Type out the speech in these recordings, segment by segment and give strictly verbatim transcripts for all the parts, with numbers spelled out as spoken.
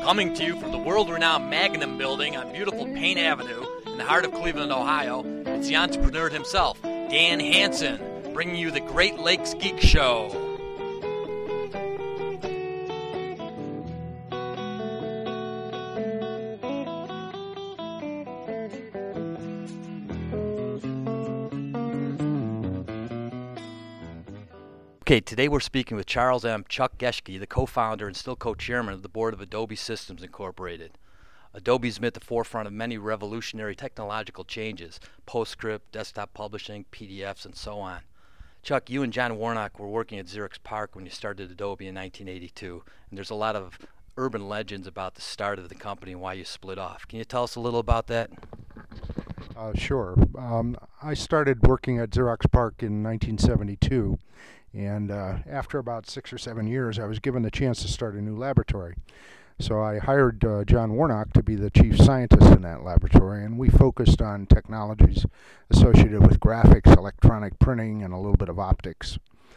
Coming to you from the world-renowned Magnum Building on beautiful Payne Avenue in the heart of Cleveland, Ohio, it's the entrepreneur himself, Dan Hansen, bringing you the Great Lakes Geek Show. Okay, today we're speaking with Charles M. Chuck Geschke, the co-founder and still co-chairman of the board of Adobe Systems Incorporated. Adobe's been at the forefront of many revolutionary technological changes, PostScript, desktop publishing, P D Fs, and so on. Chuck, you and John Warnock were working at Xerox PARC when you started Adobe in nineteen eighty-two, and there's a lot of urban legends about the start of the company and why you split off. Can you tell us a little about that? Uh, sure. Um, I started working at Xerox PARC in nineteen seventy-two. And uh, after about six or seven years, I was given the chance to start a new laboratory. So I hired uh, John Warnock to be the chief scientist in that laboratory, and we focused on technologies associated with graphics, electronic printing, and a little bit of optics.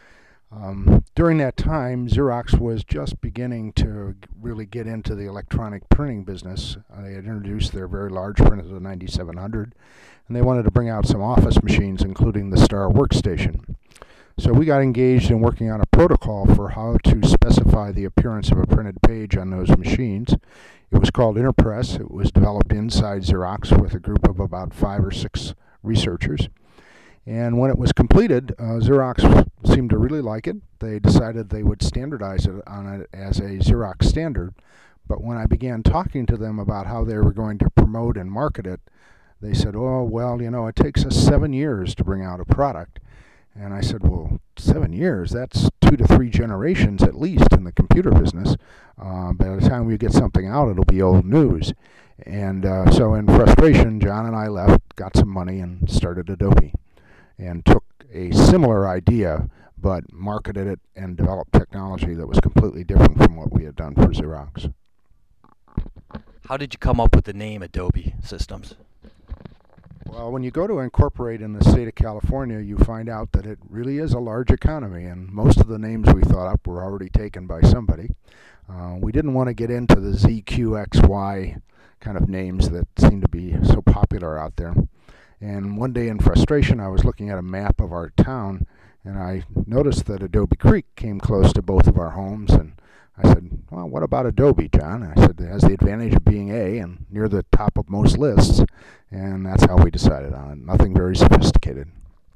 Um, during that time, Xerox was just beginning to really get into the electronic printing business. Uh, they had introduced their very large printer, the ninety-seven hundred, and they wanted to bring out some office machines, including the Star Workstation. So we got engaged in working on a protocol for how to specify the appearance of a printed page on those machines. It was called Interpress. It was developed inside Xerox with a group of about five or six researchers. And when it was completed, uh, Xerox seemed to really like it. They decided they would standardize it on it as a Xerox standard. But when I began talking to them about how they were going to promote and market it, they said, oh, well, you know, it takes us seven years to bring out a product. And I said, well, seven years, that's two to three generations at least in the computer business. Uh, by the time we get something out, it'll be old news. And uh, so in frustration, John and I left, got some money, and started Adobe. And took a similar idea, but marketed it and developed technology that was completely different from what we had done for Xerox. How did you come up with the name Adobe Systems? Well, when you go to incorporate in the state of California, you find out that it really is a large economy, and most of the names we thought up were already taken by somebody. Uh, we didn't want to get into the Z Q X Y kind of names that seem to be so popular out there. And one day in frustration, I was looking at a map of our town, and I noticed that Adobe Creek came close to both of our homes, and I said, well, what about Adobe, John? I said, it has the advantage of being A and near the top of most lists, and that's how we decided on it. Nothing very sophisticated.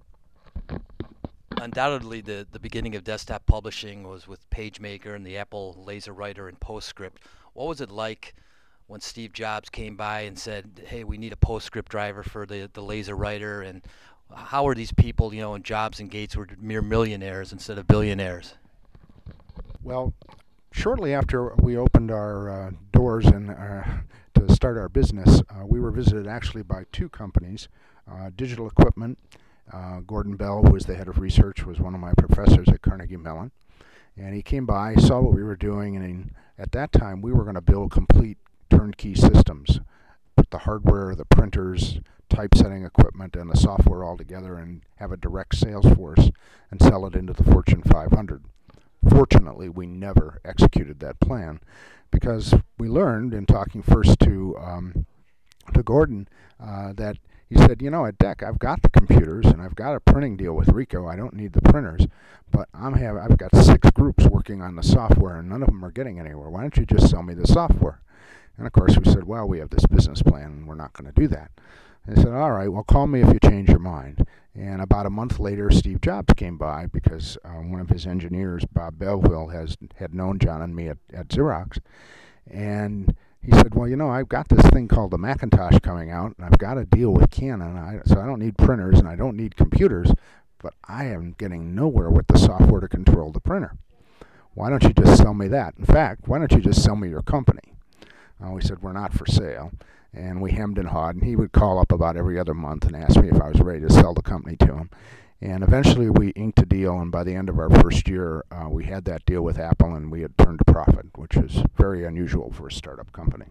Undoubtedly, the, the beginning of desktop publishing was with PageMaker and the Apple LaserWriter and PostScript. What was it like when Steve Jobs came by and said, hey, we need a PostScript driver for the, the LaserWriter, and how are these people, you know, and Jobs and Gates were mere millionaires instead of billionaires? Well, shortly after we opened our uh, doors and uh, to start our business, uh, we were visited actually by two companies, uh, Digital Equipment. Uh, Gordon Bell, who was the head of research, was one of my professors at Carnegie Mellon. And he came by, saw what we were doing, and he, at that time we were going to build complete turnkey systems, put the hardware, the printers, typesetting equipment, and the software all together and have a direct sales force and sell it into the Fortune five hundred. Fortunately, we never executed that plan because we learned in talking first to um, to Gordon uh, that he said, you know, at D E C, I've got the computers and I've got a printing deal with Ricoh. I don't need the printers, but I'm have I've got six groups working on the software and none of them are getting anywhere. Why don't you just sell me the software? And of course, we said, well, we have this business plan and we're not going to do that. And they said, all right, well, call me if you change your mind. And about a month later, Steve Jobs came by because uh, one of his engineers, Bob Belville, has had known John and me at, at Xerox. And he said, well, you know, I've got this thing called the Macintosh coming out, and I've got to deal with Canon, I, so I don't need printers and I don't need computers, but I am getting nowhere with the software to control the printer. Why don't you just sell me that? In fact, why don't you just sell me your company? Uh, we said, we're not for sale. And we hemmed and hawed, and he would call up about every other month and ask me if I was ready to sell the company to him. And eventually we inked a deal, and by the end of our first year, uh, we had that deal with Apple, and we had turned a profit, which is very unusual for a startup company.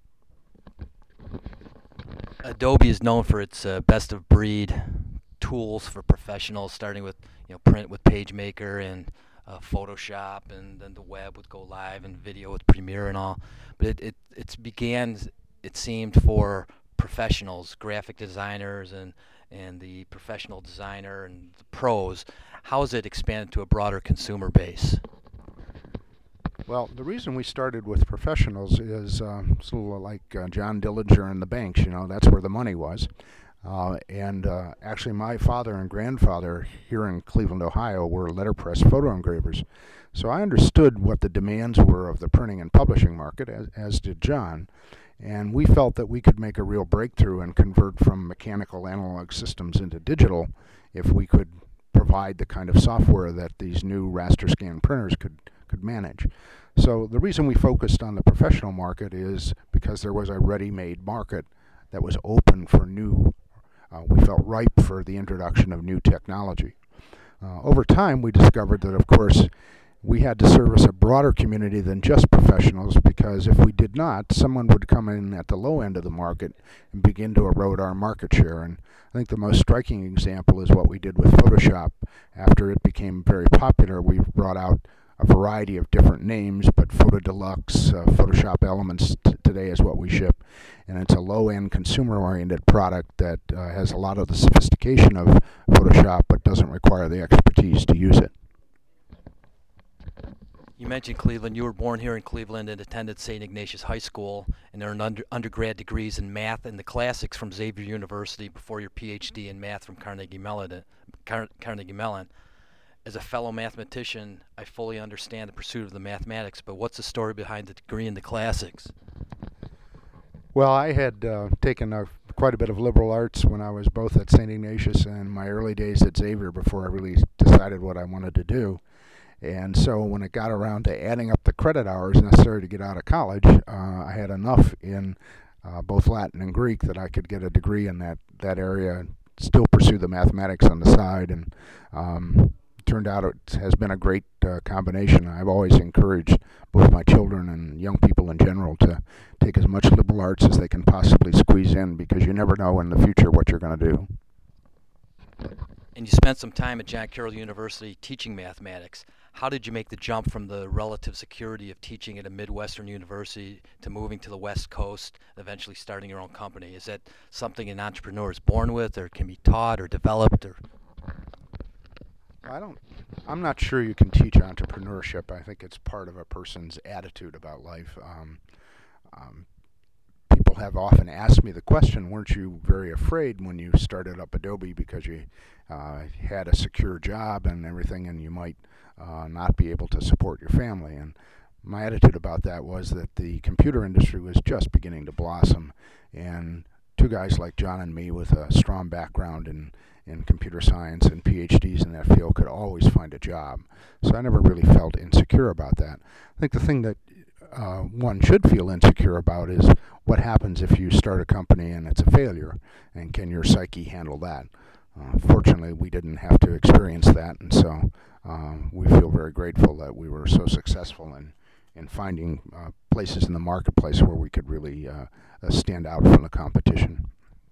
Adobe is known for its uh, best-of-breed tools for professionals, starting with you know print with PageMaker and uh, Photoshop, and then the web would go live and video with Premiere and all. But it, it it's began, it seemed, for professionals, graphic designers, and and the professional designer and the pros. How has it expanded to a broader consumer base? Well, the reason we started with professionals is uh, sort of like uh, John Dillinger and the banks. You know, that's where the money was. Uh, and uh, actually, my father and grandfather here in Cleveland, Ohio, were letterpress photo engravers. So I understood what the demands were of the printing and publishing market, as, as did John. And we felt that we could make a real breakthrough and convert from mechanical analog systems into digital if we could provide the kind of software that these new raster scan printers could could manage. So the reason we focused on the professional market is because there was a ready-made market that was open for new, uh, we felt ripe for the introduction of new technology. Uh, over time, we discovered that, of course, we had to service a broader community than just professionals, because if we did not, someone would come in at the low end of the market and begin to erode our market share. And I think the most striking example is what we did with Photoshop. After it became very popular, we brought out a variety of different names, but Photo Deluxe, uh, Photoshop Elements t- today is what we ship, and it's a low-end consumer-oriented product that uh, has a lot of the sophistication of Photoshop but doesn't require the expertise to use it. You mentioned Cleveland. You were born here in Cleveland and attended Saint Ignatius High School and earned under, undergrad degrees in math and the classics from Xavier University before your P H D in math from Carnegie Mellon. Car- Carnegie Mellon. As a fellow mathematician, I fully understand the pursuit of the mathematics, but what's the story behind the degree in the classics? Well, I had uh, taken a, quite a bit of liberal arts when I was both at Saint Ignatius and my early days at Xavier before I really decided what I wanted to do. And so when it got around to adding up the credit hours necessary to get out of college, uh, I had enough in uh, both Latin and Greek that I could get a degree in that, that area, still pursue the mathematics on the side, and um, turned out it has been a great uh, combination. I've always encouraged both my children and young people in general to take as much liberal arts as they can possibly squeeze in, because you never know in the future what you're going to do. And you spent some time at John Carroll University teaching mathematics. How did you make the jump from the relative security of teaching at a Midwestern university to moving to the West Coast, eventually starting your own company? Is that something an entrepreneur is born with, or can be taught or developed? Or I don't, I'm not sure you can teach entrepreneurship. I think it's part of a person's attitude about life. Um, um, people have often asked me the question, weren't you very afraid when you started up Adobe because you uh, had a secure job and everything, and you might uh, not be able to support your family? And my attitude about that was that the computer industry was just beginning to blossom, and two guys like John and me with a strong background in in computer science and P H Ds in that field could always find a job. So I never really felt insecure about that. I think the thing that uh, one should feel insecure about is what happens if you start a company and it's a failure, and can your psyche handle that? Uh, fortunately, we didn't have to experience that, and so uh, we feel very grateful that we were so successful in, in finding uh, places in the marketplace where we could really uh, uh, stand out from the competition.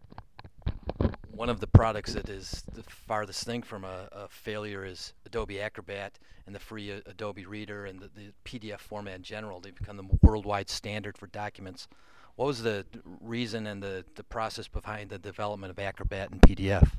One of the products that is the farthest thing from a, a failure is Adobe Acrobat and the free uh, Adobe Reader and the, the P D F format in general. They've become the worldwide standard for documents. What was the reason and the, the process behind the development of Acrobat and P D F?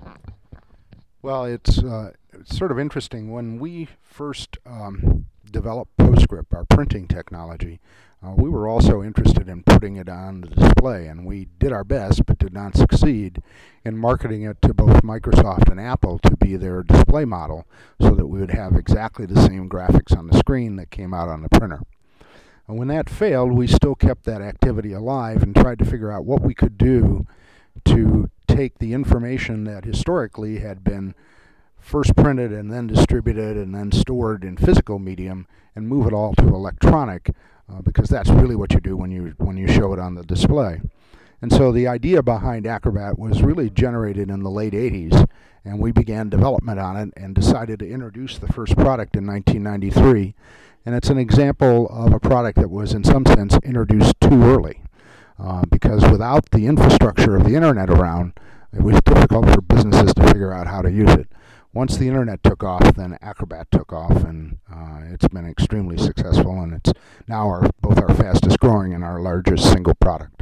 Well, it's, uh, it's sort of interesting. When we first um, developed PostScript, our printing technology, uh, we were also interested in putting it on the display, and we did our best but did not succeed in marketing it to both Microsoft and Apple to be their display model so that we would have exactly the same graphics on the screen that came out on the printer. And when that failed, we still kept that activity alive and tried to figure out what we could do to take the information that historically had been first printed and then distributed and then stored in physical medium and move it all to electronic, uh, because that's really what you do when you when you show it on the display. And so the idea behind Acrobat was really generated in the late eighties, and we began development on it and decided to introduce the first product in nineteen ninety-three. And it's an example of a product that was in some sense introduced too early, uh, because without the infrastructure of the internet around, it was difficult for businesses to figure out how to use it. Once the internet took off, then Acrobat took off, and uh, it's been extremely successful, and it's now our, both our fastest growing and our largest single product.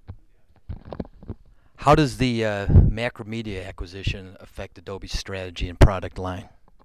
How does the uh, Macromedia acquisition affect Adobe's strategy and product line?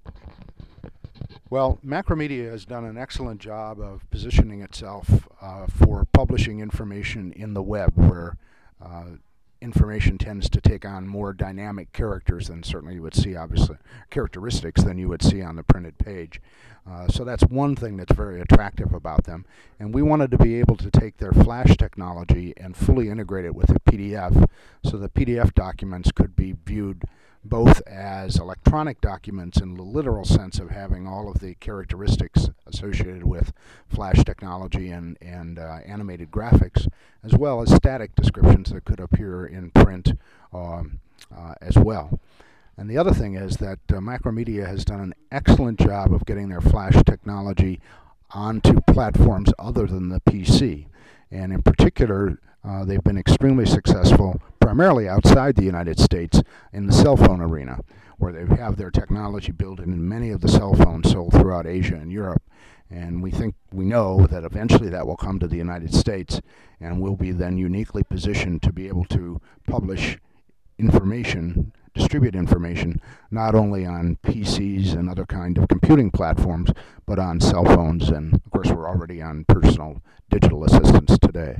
Well, Macromedia has done an excellent job of positioning itself uh, for publishing information in the web, where uh, information tends to take on more dynamic characters than certainly you would see, obviously, characteristics than you would see on the printed page. Uh, so that's one thing that's very attractive about them. And we wanted to be able to take their Flash technology and fully integrate it with a P D F, so the P D F documents could be viewed both as electronic documents in the literal sense of having all of the characteristics associated with Flash technology and, and uh, animated graphics, as well as static descriptions that could appear in print um, uh, as well. And the other thing is that uh, Macromedia has done an excellent job of getting their Flash technology onto platforms other than the P C. And in particular, uh, they've been extremely successful, primarily outside the United States, in the cell phone arena, where they have their technology built in many of the cell phones sold throughout Asia and Europe. And we think, we know that eventually that will come to the United States, and we'll be then uniquely positioned to be able to publish information, distribute information, not only on P Cs and other kind of computing platforms, but on cell phones, and of course we're already on personal digital assistants today.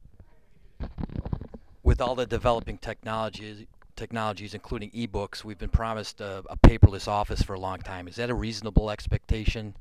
With all the developing technologies, technologies including ebooks, we've been promised a, a paperless office for a long time. Is that a reasonable expectation?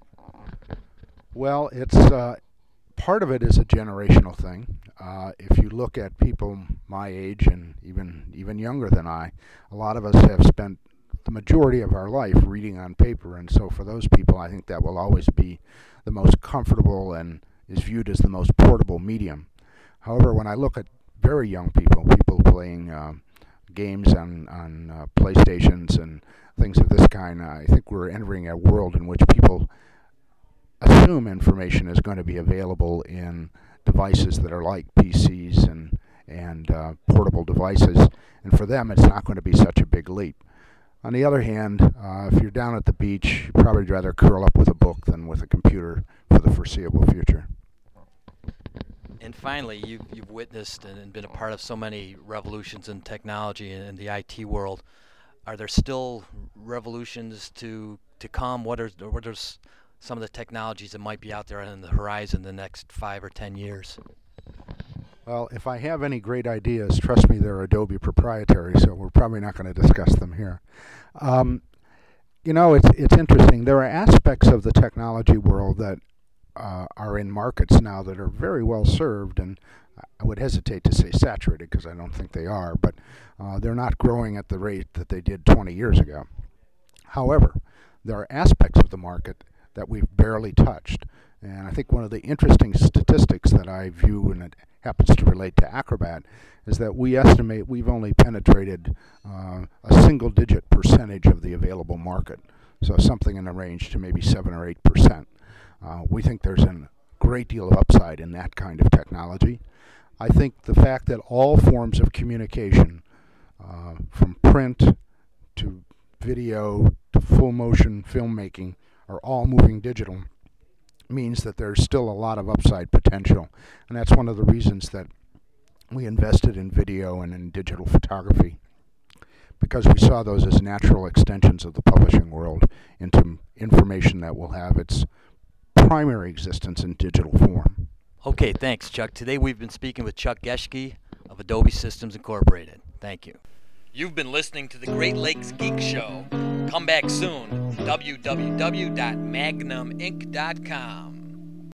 Well, it's uh, part of it is a generational thing. Uh, if you look at people my age and even even younger than I, a lot of us have spent the majority of our life reading on paper, and so for those people, I think that will always be the most comfortable and is viewed as the most portable medium. However, when I look at very young people, people playing uh, games on, on uh, PlayStations and things of this kind, uh, I think we're entering a world in which people assume information is going to be available in devices that are like P Cs and, and uh, portable devices, and for them it's not going to be such a big leap. On the other hand, uh, if you're down at the beach, you'd probably rather curl up with a book than with a computer for the foreseeable future. And finally, you've, you've witnessed and been a part of so many revolutions in technology and in the I T world. Are there still revolutions to to come? What are, what are some of the technologies that might be out there on the horizon the next five or ten years? Well, if I have any great ideas, trust me, they're Adobe proprietary, so we're probably not going to discuss them here. Um, you know, it's it's interesting. There are aspects of the technology world that uh, are in markets now that are very well served, and I would hesitate to say saturated because I don't think they are, but uh, they're not growing at the rate that they did twenty years ago. However, there are aspects of the market that we've barely touched. And I think one of the interesting statistics that I view, and it happens to relate to Acrobat, is that we estimate we've only penetrated uh, a single-digit percentage of the available market. So something in the range to maybe seven or eight percent. Uh, we think there's a great deal of upside in that kind of technology. I think the fact that all forms of communication, uh, from print to video to full motion filmmaking, are all moving digital, means that there's still a lot of upside potential. And that's one of the reasons that we invested in video and in digital photography, because we saw those as natural extensions of the publishing world into information that will have its primary existence in digital form. Okay, thanks, Chuck. Today we've been speaking with Chuck Geschke of Adobe Systems Incorporated. Thank you. You've been listening to the Great Lakes Geek Show. Come back soon. w w w dot magnum inc dot com